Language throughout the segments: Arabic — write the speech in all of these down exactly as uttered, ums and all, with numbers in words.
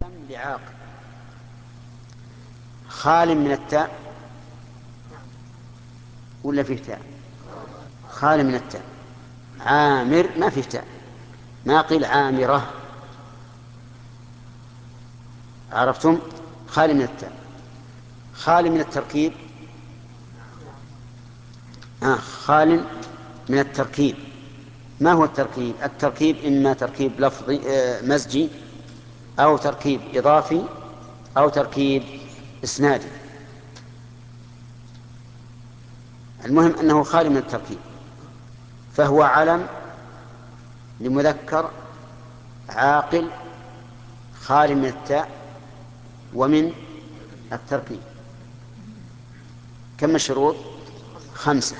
لعاقل خال من التاء ولا فيه تاء؟ خال من التاء. عامر ما فيه تاء، ما قيل عامرة. عرفتم؟ خال من التاء. خال من التركيب. آه خال من التركيب. ما هو التركيب؟ التركيب إما تركيب لفظي آه مزجي، أو تركيب إضافي، أو تركيب إسنادي. المهم أنه خالي من التركيب، فهو علم لمذكر عاقل خالي من التاء ومن التركيب. كم الشروط؟ خمسة.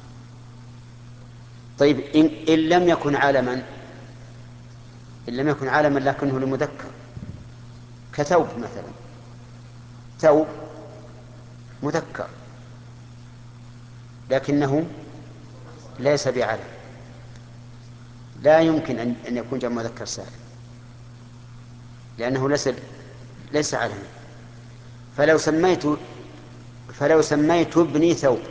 طيب إن, إن لم يكن علما، إن لم يكن علما لكنه لمذكر، كثوب مثلا، ثوب مذكر لكنه ليس بعلم، لا يمكن أن يكون جمع مذكر سالم لأنه ليس ليس علما. فلو سميت فلو سميت ابني ثوب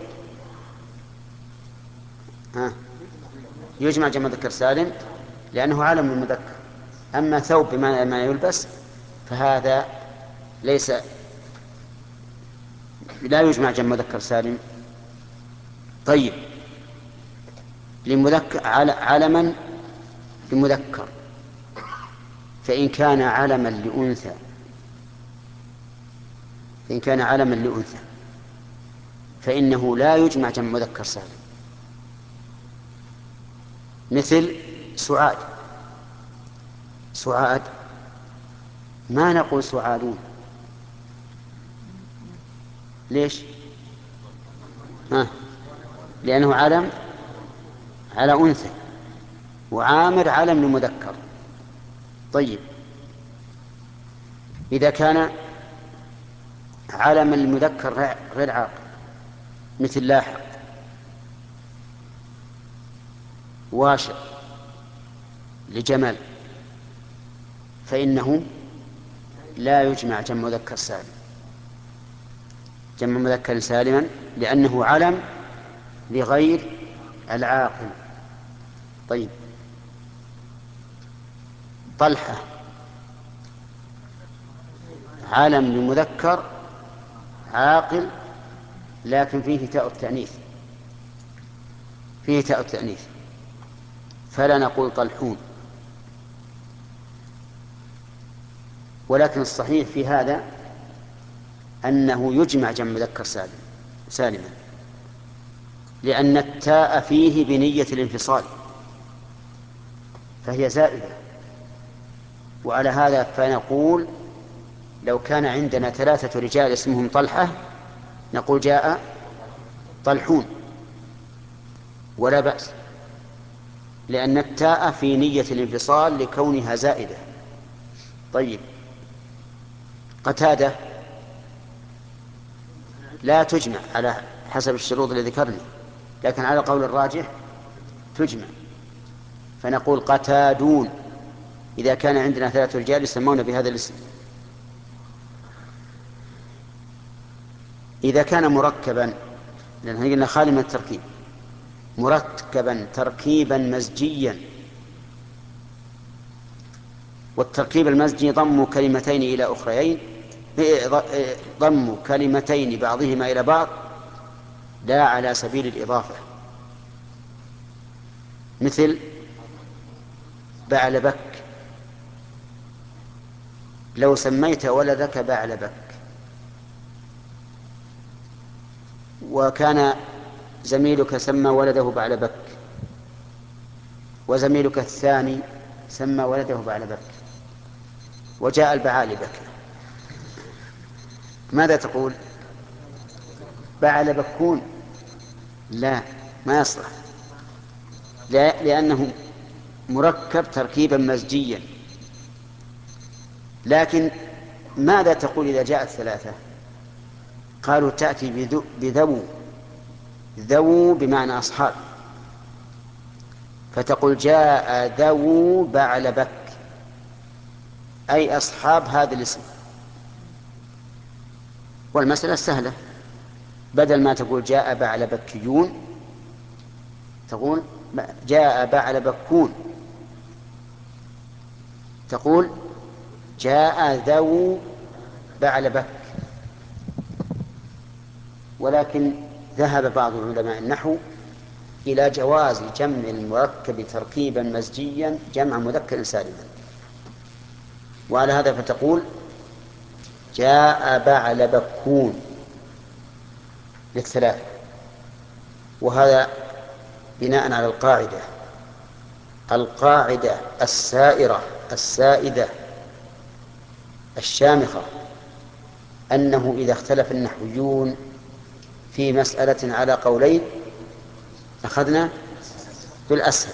ها يجمع جمع مذكر سالم لأنه علم المذكر. أما ثوب بما ما يلبس فهذا ليس لا يجمع جمع مذكر سالم. طيب لمذكر علما لمذكر، فإن كان علما لأنثى فإن كان علما لأنثى فإنه لا يجمع جمع مذكر سالم. مثل سعاد. سعاد ما نقول سعادون. ليش؟ ها لأنه علم على أنثى، وعامر علم لمذكر. طيب إذا كان علم المذكر غير عاقل مثل لاحق، واشر لجمال، فإنه لا يجمع جمع مذكر سالم جمع مذكر سالما لأنه علم لغير العاقل. طيب طلحة علم لمذكر عاقل لكن فيه تاء التأنيث فيه تاء التأنيث فلا نقول طلحون. ولكن الصحيح في هذا أنه يجمع جمع مذكر سالم سالما لأن التاء فيه بنية الانفصال فهي زائدة. وعلى هذا فنقول لو كان عندنا ثلاثة رجال اسمهم طلحة نقول جاء طلحون ولا بأس، لأن التاء في نية الانفصال لكونها زائدة. طيب قتادة لا تجمع على حسب الشروط التي ذكرنا، لكن على قول الراجح تجمع، فنقول قتادون إذا كان عندنا ثلاثة رجال يسمون بهذا الاسم. إذا كان مركبا، لأن قلنا خالي من التركيب، مركبا تركيبا مزجيا، والتركيب المزجي ضم كلمتين إلى أخريين، ضم كلمتين بعضهما إلى بعض لا على سبيل الإضافة. مثل بعلبك، لو سميت ولدك بعلبك وكان زميلك سمى ولده بعلبك وزميلك الثاني سمى ولده بعلبك وجاء البعالبك، ماذا تقول؟ بعلبكون؟ لا، ما يصلح، لأنه مركب تركيبا مزجيا. لكن ماذا تقول إذا جاءت ثلاثة؟ قالوا تأتي بذو، ذو بمعنى أصحاب، فتقول جاء ذو بعلبك، أي أصحاب هذا الاسم. والمسألة سهلة، بدل ما تقول جاء بعلبكيون تقول جاء بعلبكون، تقول جاء ذو بعلبك. ولكن ذهب بعض علماء النحو إلى جواز جمع المركب تركيبا مزجيا جمع مذكر سالما، وعلى هذا فتقول جاء بعلبكون للثلاثة. وهذا بناء على القاعدة القاعدة السائرة السائدة الشامخة أنه إذا اختلف النحويون في مسألة على قولين أخذنا بالأسهل،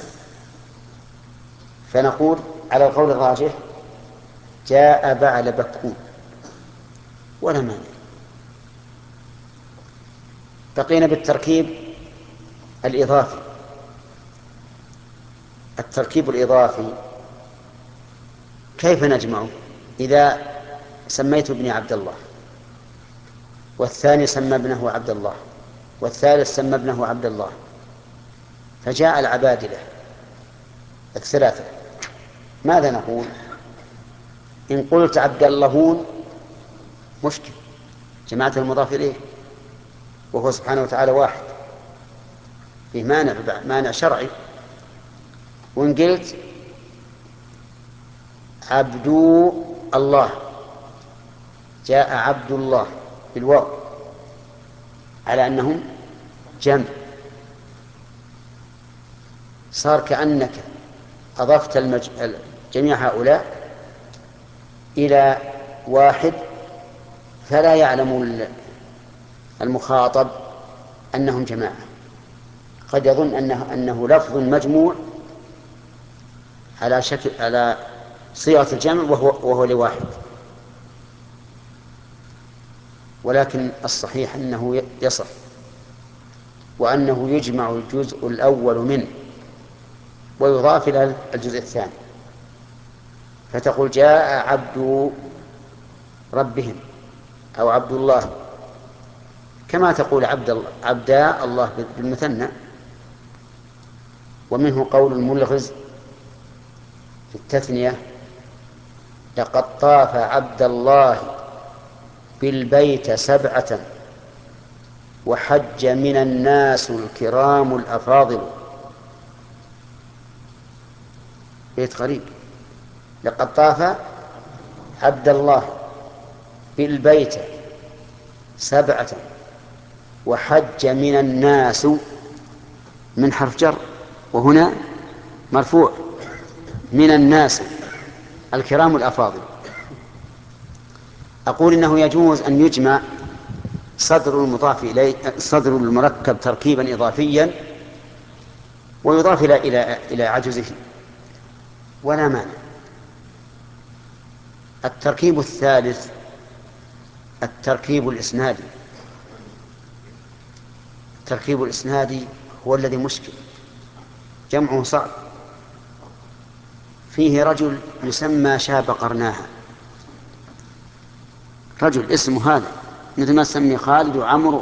فنقول على القول الراجح جاء بعلبكون ولا مانع. بقينا بالتركيب الإضافي. التركيب الإضافي كيف نجمعه؟ إذا سميت ابني عبد الله، والثاني سمى ابنه عبد الله، والثالث سمى ابنه عبد الله، فجاء العبادلة الثلاثة، ماذا نقول؟ إن قلت عبد اللهون مشكل، جماعة المضاف إليه وهو سبحانه وتعالى واحد، فيه مانع مانع شرعي. وإن قلت عبدو الله، جاء عبد الله بالواو على أنهم جمع، صار كأنك أضفت المج... جميع هؤلاء إلى واحد، فلا يعلم المخاطب أنهم جماعة، قد يظن أنه, أنه لفظ مجموع على شكل على صيغة الجمع وهو, وهو لواحد. ولكن الصحيح أنه يصح، وأنه يجمع الجزء الأول منه ويضاف إلى الجزء الثاني، فتقول جاء عبد ربهم أو عبد الله، كما تقول عبد الله عبدا الله بالمثنى. ومنه قول الملغز في التثنية لقد طاف عبد الله بالبيت سبعة وحج من الناس الكرام الأفاضل. بيت غريب، لقد طاف عبد الله بالبيت سبعة وحج من الناس، من حرف جر وهنا مرفوع، من الناس الكرام الأفاضل. أقول إنه يجوز أن يجمع صدر المضاف إليه صدر المركب تركيبا إضافيا ويضاف إلى إلى إلى عجزه ولا مانع. التركيب الثالث التركيب الإسنادي. التركيب الإسنادي هو الذي مشكل، جمعه صعب. فيه رجل يسمى شاب قرناها، رجل اسمه هذا مثل ما سمي خالد وعمرو،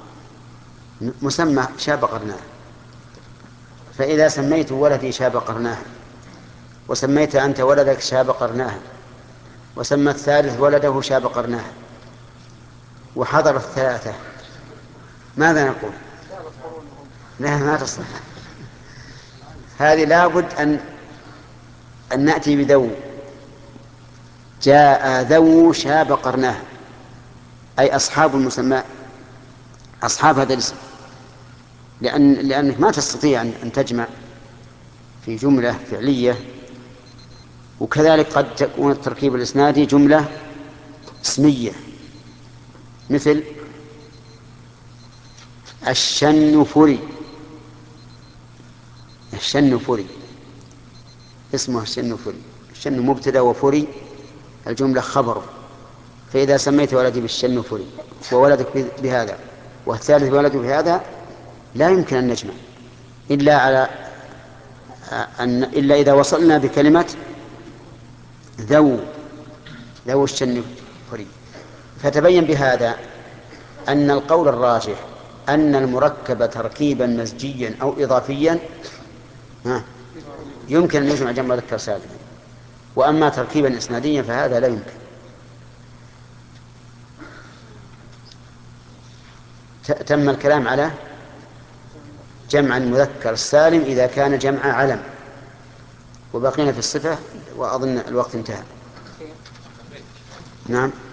مسمى شاب قرناها. فإذا سميت ولدي شاب قرناها، وسميت أنت ولدك شاب قرناها، وسمى الثالث ولده شاب قرناها، وحضر الثلاثة، ماذا نقول؟ لا، ما تصح. هذه لابد أن أن نأتي بذو. جاء ذو شاب قرناها، أي أصحاب المسمى، أصحاب هذا الاسم، لأن لأنك ما تستطيع أن تجمع في جملة فعلية. وكذلك قد تكون التركيب الإسنادي جملة اسمية، مثل الشنفري. الشنفري اسمه الشنفري، الشن مبتدأ وفري الجملة خبره. فإذا سميت ولدي بالشنفري وولدك بهذا والثالث ولده بهذا لا يمكن أن نجمع إلا على أن إلا إذا وصلنا بكلمة ذو لا وش اللي فري. فتبين بهذا أن القول الراجح أن المركب تركيبا مزجيا أو إضافيا ها يمكن أن يجمع جمع مذكر سالم، وأما تركيبا إسناديا فهذا لا يمكن. تم الكلام على جمع المذكر السالم إذا كان جمع علم، وبقينا في الصفة وأظن الوقت انتهى. نعم.